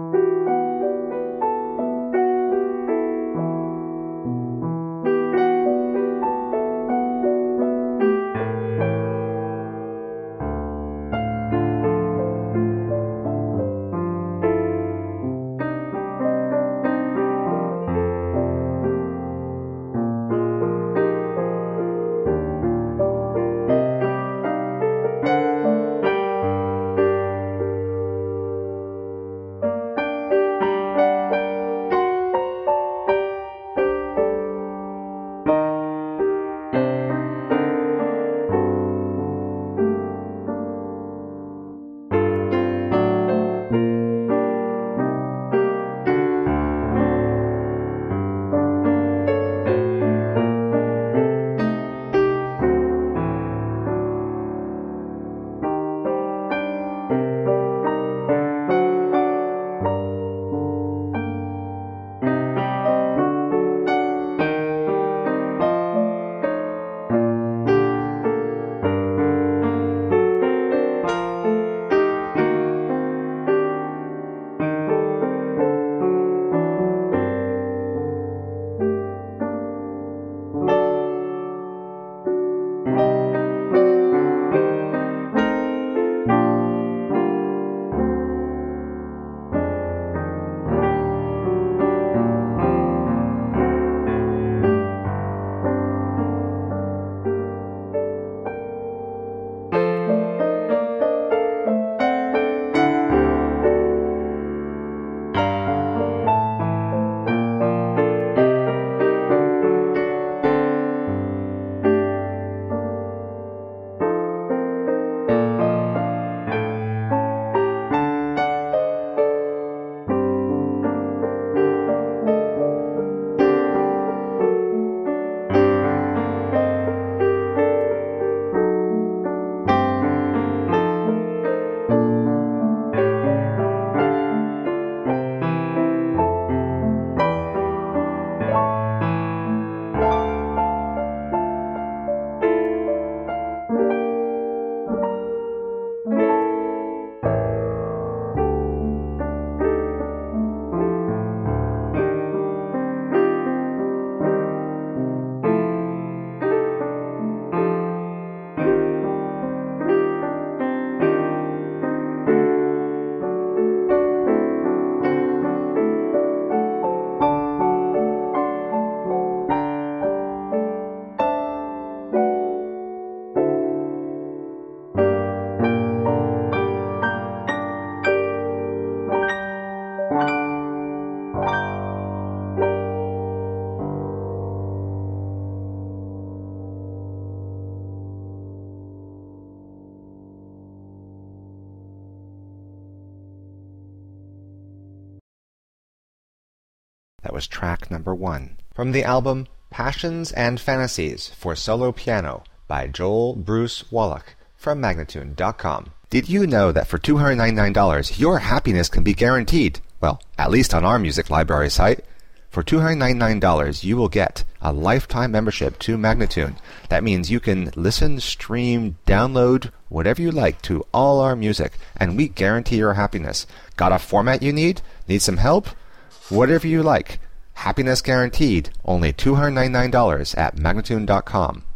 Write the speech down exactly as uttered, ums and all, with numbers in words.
That was track number one from the album Passions and Fantasies for Solo Piano by Joel Bruce Wallach from Magnatune dot com. Did you know that for two hundred ninety-nine dollars your happiness can be guaranteed? Well, at least on our music library site. For two hundred ninety-nine dollars you will get a lifetime membership to Magnatune. That means you can listen, stream, download, whatever you like to all our music, and we guarantee your happiness. Got a format you need? Need some help? Whatever you like. Happiness guaranteed. Only two hundred ninety-nine dollars at Magnatune dot com.